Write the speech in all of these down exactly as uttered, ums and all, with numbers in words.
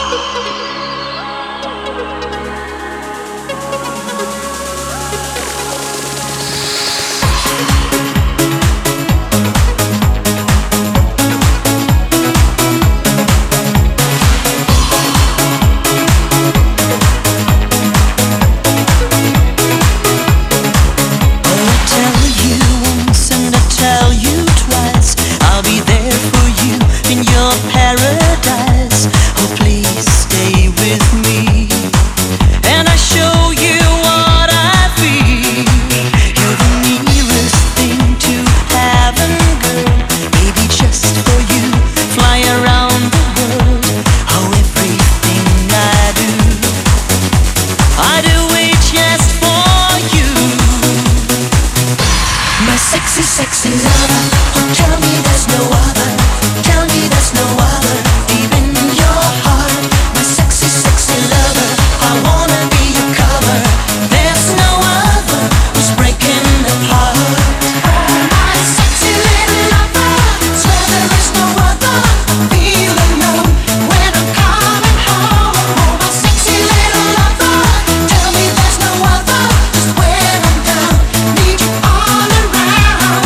Sexy lover, oh tell me there's no other. Tell me there's no other. Deep in your heart, my sexy, sexy lover, I wanna be your cover. There's no other who's breaking apart. Oh my sexy little lover, swear there is no other. I feel alone when I'm coming home. Oh my sexy little lover, tell me there's no other. Just when I'm down, need you all around.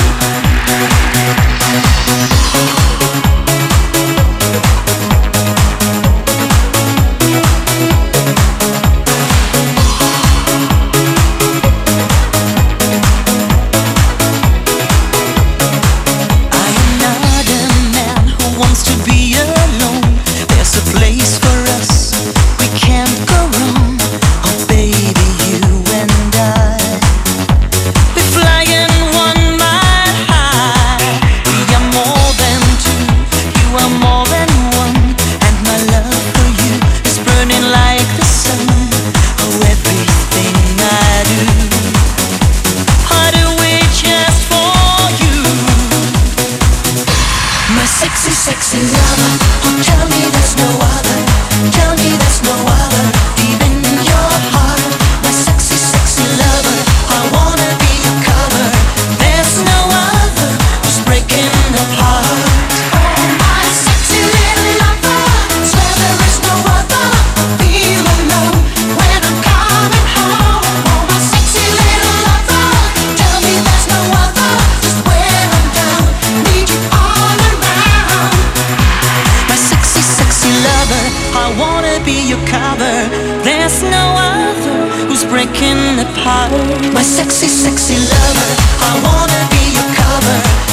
Sexy, sexy lover, oh tell me there's no other. Tell me there's no other. Deep in your heart, my sexy, sexy lover, I wanna be your cover. There's no other who's breaking apart. Oh my sexy little lover, swear there is no other. I feel alone when I'm coming home. Oh my sexy little lover, tell me there's no other. Just when I'm down, need you all around. My sexy, sexy lover, I wanna be your cover. There's no other who's breaking apart. My sexy, sexy lover, I wanna be your cover.